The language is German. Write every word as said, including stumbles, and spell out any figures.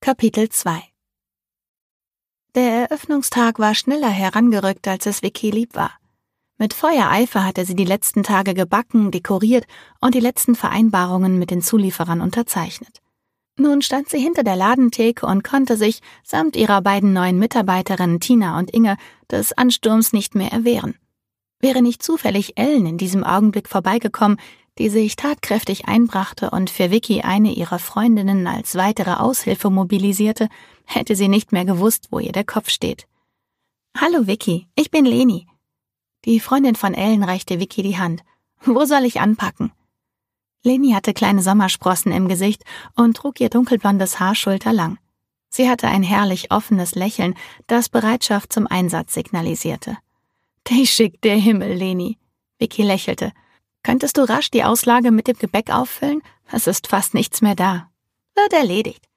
Kapitel zwei. Der Eröffnungstag war schneller herangerückt, als es Vicky lieb war. Mit Feuereifer hatte sie die letzten Tage gebacken, dekoriert und die letzten Vereinbarungen mit den Zulieferern unterzeichnet. Nun stand sie hinter der Ladentheke und konnte sich, samt ihrer beiden neuen Mitarbeiterinnen Tina und Inge, des Ansturms nicht mehr erwehren. Wäre nicht zufällig Ellen in diesem Augenblick vorbeigekommen, die sich tatkräftig einbrachte und für Vicky eine ihrer Freundinnen als weitere Aushilfe mobilisierte, hätte sie nicht mehr gewusst, wo ihr der Kopf steht. »Hallo Vicky, ich bin Leni.« Die Freundin von Ellen reichte Vicky die Hand. »Wo soll ich anpacken?« Leni hatte kleine Sommersprossen im Gesicht und trug ihr dunkelblondes Haar schulterlang. Sie hatte ein herrlich offenes Lächeln, das Bereitschaft zum Einsatz signalisiert. »Dich schickt der Himmel, Leni.« Vicky lächelte. »Könntest du rasch die Auslage mit dem Gebäck auffüllen? Es ist fast nichts mehr da.« »Wird erledigt.«